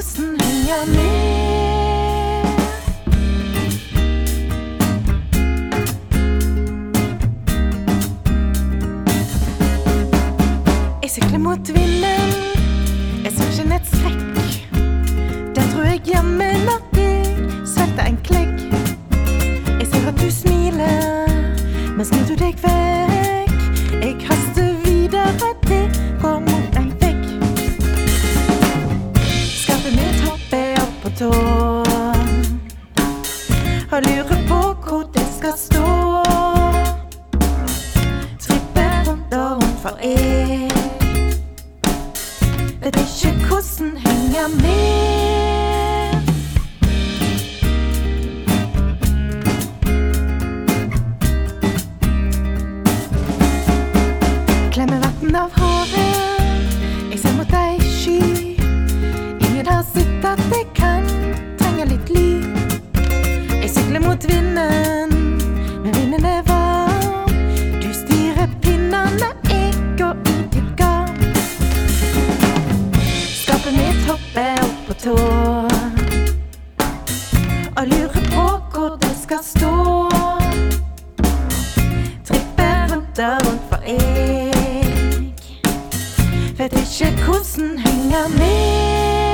kosen henger med. Jeg sykler mot vinden, jeg ser ikke ned strekk. Der tror jeg jammen at jeg svelter en klegg. Jeg ser at du smiler, men snur du deg vekk. Jeg haster videre, det går mot en vegg. Skapet mitt hopper opp på tå og lurer på hvor det skal stå. Tripper rundt og rundt for jeg vet ikke hvordan henger med. Klemmer vatten av håret, jeg ser mot deg sky. Ingen har sett at jeg kan trenge litt ly. Jeg sykler mot vinden, men vinden er varm. Du styrer pinnene, jeg går i ditt garn. Skapet mitt hopper opp på tå og lurer på hvor det skal stå. Tripper rundt og rundt for jeg vet ikke hvordan henger med.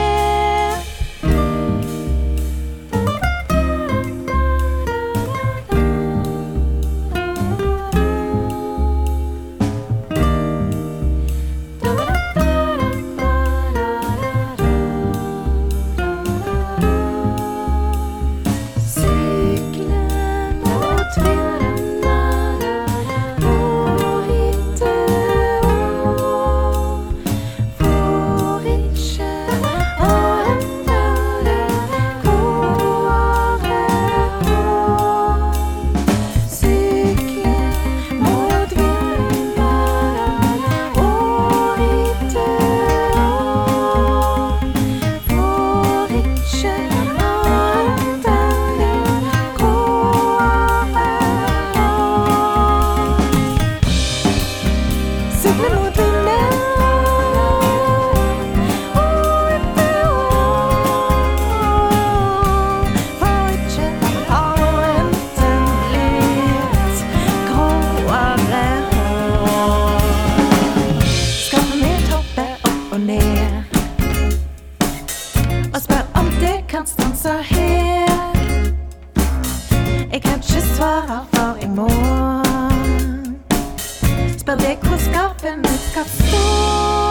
Og spør om det kan stanse her. Jeg kan ikke svare for jeg må. Spør deg hvor skapet mitt skal stå.